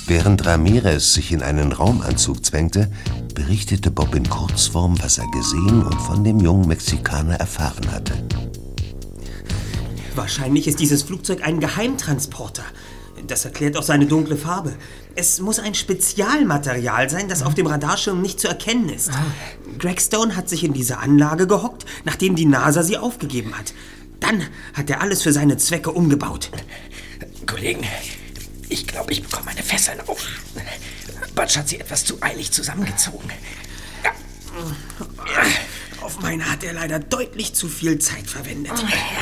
Während Ramirez sich in einen Raumanzug zwängte, berichtete Bob in Kurzform, was er gesehen und von dem jungen Mexikaner erfahren hatte. Wahrscheinlich ist dieses Flugzeug ein Geheimtransporter. Das erklärt auch seine dunkle Farbe. Es muss ein Spezialmaterial sein, das auf dem Radarschirm nicht zu erkennen ist. Greg Stone hat sich in diese Anlage gehockt, nachdem die NASA sie aufgegeben hat. Dann hat er alles für seine Zwecke umgebaut. Kollegen, ich glaube, ich bekomme meine Fesseln auf. Butch hat sie etwas zu eilig zusammengezogen. Ja. Auf meine hat er leider deutlich zu viel Zeit verwendet.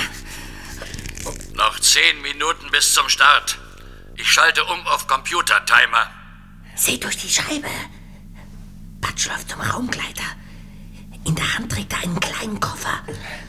Noch 10 Minuten bis zum Start. Ich schalte um auf Computer-Timer. Seht durch die Scheibe. Butch läuft zum Raumgleiter. In der Hand trägt er einen kleinen Koffer.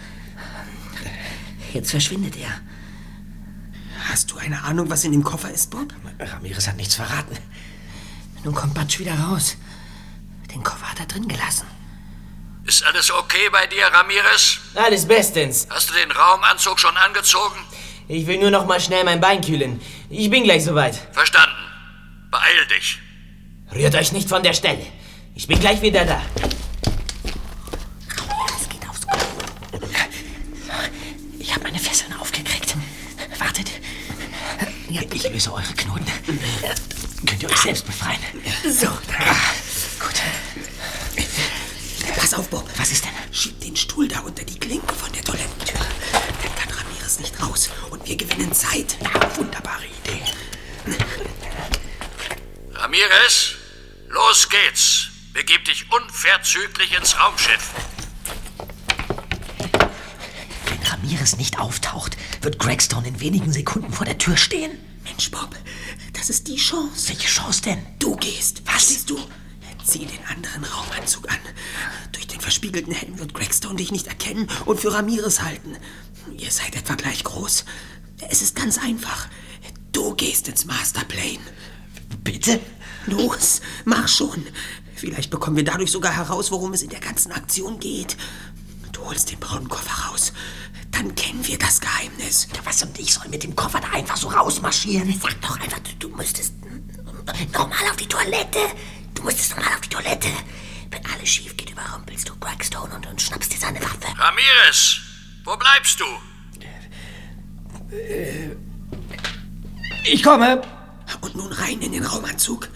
Jetzt verschwindet er. Hast du eine Ahnung, was in dem Koffer ist, Bob? Ramirez hat nichts verraten. Nun kommt Butch wieder raus. Den Koffer hat er drin gelassen. Ist alles okay bei dir, Ramirez? Alles bestens. Hast du den Raumanzug schon angezogen? Ich will nur noch mal schnell mein Bein kühlen. Ich bin gleich soweit. Verstanden. Beeil dich. Rührt euch nicht von der Stelle. Ich bin gleich wieder da. Ramirez geht aufs Klo. Ich habe meine Fesseln aufgekriegt. Wartet. Ja, ich löse eure Knoten. Könnt ihr euch selbst befreien? So. Gut. Pass auf, Bob. Was ist denn? Schieb den Stuhl da unter die Klinke von der Toilettentür. Dann kann Ramirez nicht raus und wir gewinnen Zeit. Ja, wunderbare Idee. Ramirez, los geht's. Begib dich unverzüglich ins Raumschiff. Wenn Ramirez nicht auftaucht, wird Greg Stone in wenigen Sekunden vor der Tür stehen. Mensch, Bob, das ist die Chance. Welche Chance denn? Du gehst. Was? Siehst du? Zieh den anderen Raumanzug an. Durch den verspiegelten Helm wird Greg Stone dich nicht erkennen und für Ramirez halten. Ihr seid etwa gleich groß. Es ist ganz einfach. Du gehst ins Masterplane. Bitte? Los, mach schon. Vielleicht bekommen wir dadurch sogar heraus, worum es in der ganzen Aktion geht. Du holst den braunen Koffer raus. Dann kennen wir das Geheimnis. Was, und ich soll mit dem Koffer da einfach so rausmarschieren? Sag doch einfach, du müsstest nochmal auf die Toilette. Du musstest nochmal auf die Toilette. Wenn alles schief geht, überrumpelst du Greg Stone und schnappst dir seine Waffe. Ramirez, wo bleibst du? Ich komme. Und nun rein in den Raumanzug.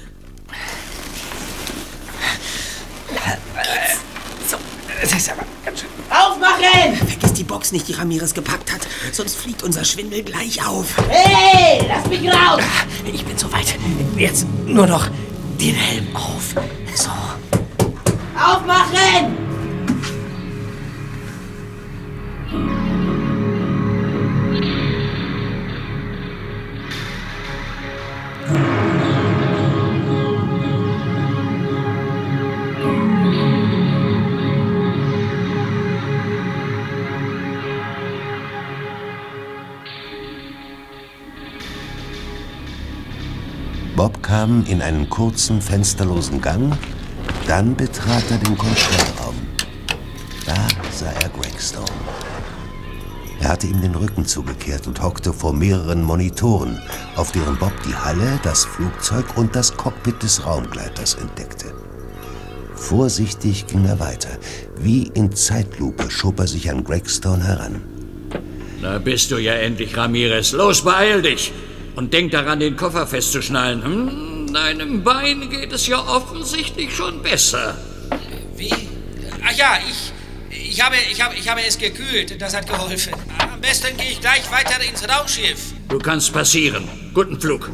So, das ist aber ganz schön. Aufmachen! Vergiss die Box nicht, die Ramirez gepackt hat. Sonst fliegt unser Schwindel gleich auf. Hey, lass mich raus! Ich bin soweit. Jetzt nur noch den Helm auf. So. Aufmachen! Bob kam in einen kurzen, fensterlosen Gang, dann betrat er den Kontrollraum. Da sah er Greg Stone. Er hatte ihm den Rücken zugekehrt und hockte vor mehreren Monitoren, auf deren Bob die Halle, das Flugzeug und das Cockpit des Raumgleiters entdeckte. Vorsichtig ging er weiter. Wie in Zeitlupe schob er sich an Greg Stone heran. Da bist du ja endlich, Ramirez. Los, beeil dich! Und denk daran, den Koffer festzuschnallen. Deinem Bein geht es ja offensichtlich schon besser. Wie? Ach ja, ich habe es gekühlt. Das hat geholfen. Am besten gehe ich gleich weiter ins Raumschiff. Du kannst passieren. Guten Flug.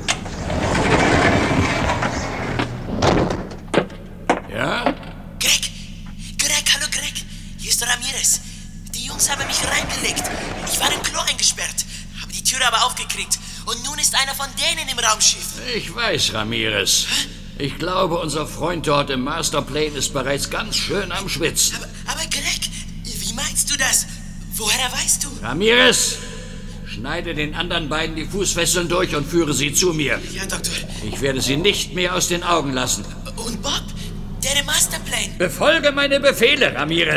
Ja? Greg, hallo Greg. Hier ist Ramirez. Die Jungs haben mich reingelegt. Ich war im Klo eingesperrt, habe die Tür aber aufgekriegt. Und nun ist einer von denen im Raumschiff. Ich weiß, Ramirez. Ich glaube, unser Freund dort im Masterplane ist bereits ganz schön am Schwitzen. Aber Greg, wie meinst du das? Woher weißt du? Ramirez, schneide den anderen beiden die Fußfesseln durch und führe sie zu mir. Ja, Doktor. Ich werde sie nicht mehr aus den Augen lassen. Und Bob? Der im Masterplane? Befolge meine Befehle, Ramirez.